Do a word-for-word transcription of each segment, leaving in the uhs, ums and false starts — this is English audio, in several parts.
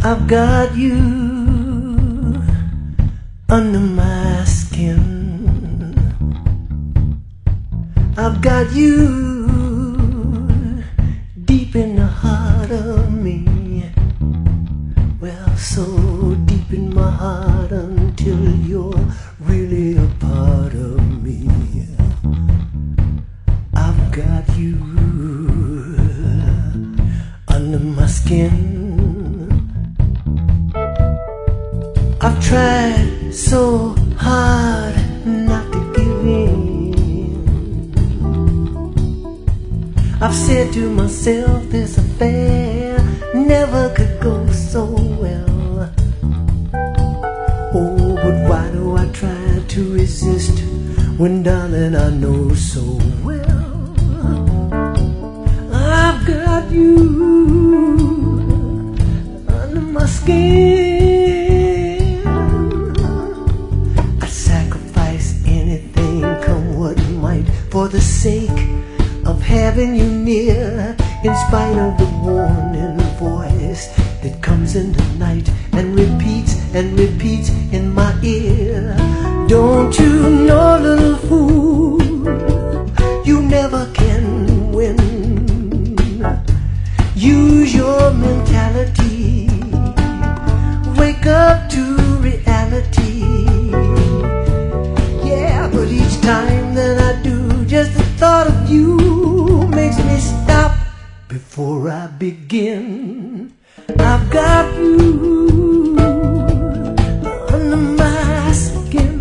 I've got you under my skin. I've got you deep in the heart of me. Well, so deep in my heart until you're really a part of me. I've got you under my skin. I've tried so hard not to give in. I've said to myself this affair never could go so well. Oh, but why do I try to resist when, darling, I know so well I've got you under my skin. For the sake of having you near, in spite of the warning voice that comes in the night and repeats and repeats in my ear. Don't you know, little fool, you never can win. Use your mentality, wake up to reality. Yeah, but each time that I do, just the thought of you makes me stop before I begin. I've got you under my skin.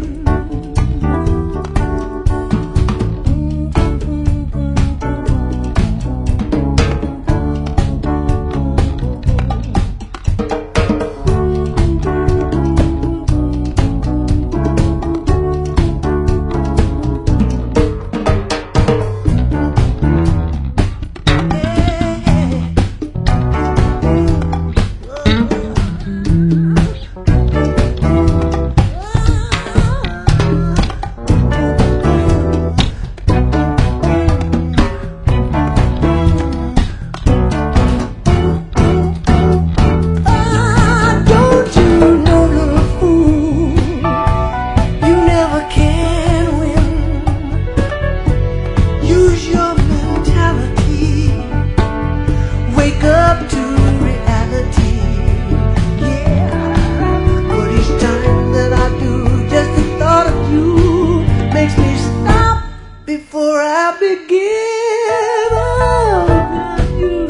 Before I begin, I've got you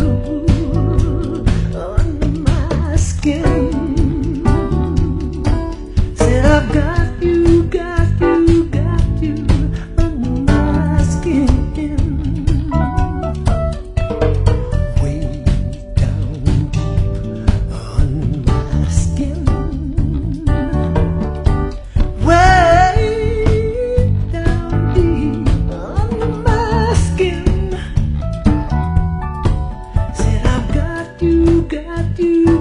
under my skin. Said I've got you, got you, got you under my skin. Way down deep under my skin. Way down deep. You got you